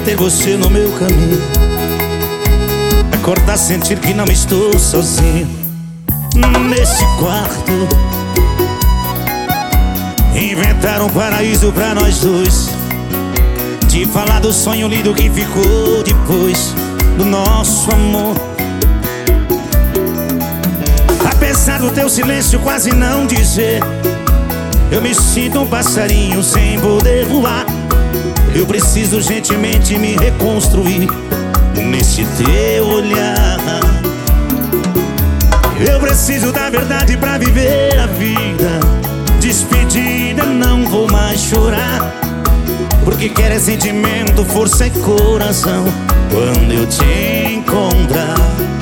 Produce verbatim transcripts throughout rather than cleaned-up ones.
ter você no meu caminho. Acordar, sentir que não estou sozinho nesse quarto. Inventar um paraíso pra nós dois. Te falar do sonho lindo que ficou depois do nosso amor. Apesar do teu silêncio quase não dizer, eu me sinto um passarinho sem poder voar. Eu preciso urgentemente me reconstruir nesse teu olhar. Eu preciso da verdade pra viver a vida. Despedida, não vou mais chorar, porque quero é sentimento, força e coração quando eu te encontrar.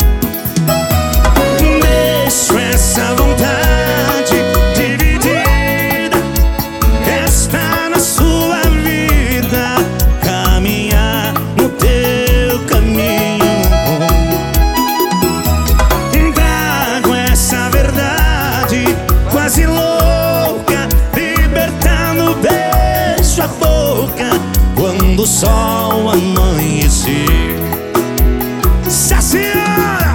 Deixo essa vontade dividida, está na sua vida, caminhar no teu caminho. Trago essa verdade quase louca, libertando beijo a boca quando o sol amanhecer. Se a senhora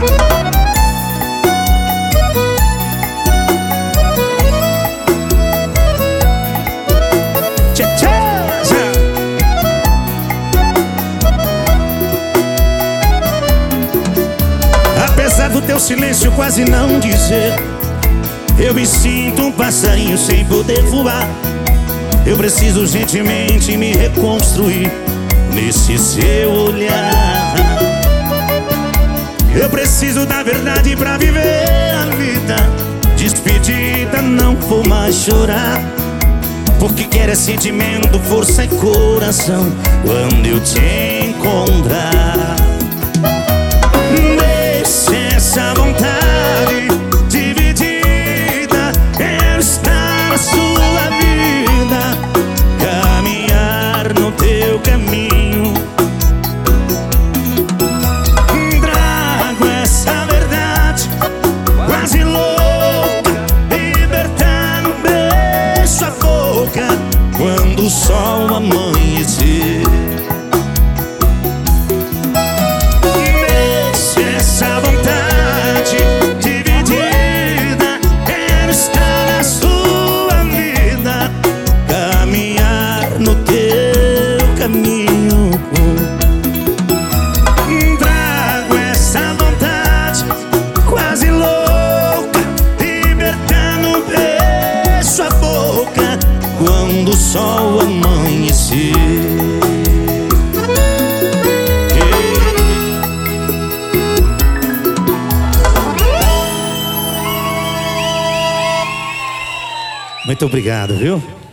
apesar do teu silêncio quase não dizer, eu me sinto um passarinho sem poder voar. Eu preciso urgentemente me reconstruir nesse seu olhar. Eu preciso da verdade pra viver a vida. Despedida, não vou mais chorar, porque quero é sentimento, força e coração quando eu te encontrar. Deixe essa vontade dividida, quero estar na sua vida, caminhar no teu caminho. Trago essa verdade quase louca, libertando um beijo a boca quando o sol amanhecer. Trago essa vontade quase louca, libertando um beijo a boca quando o sol amanhecer. Muito obrigado, viu?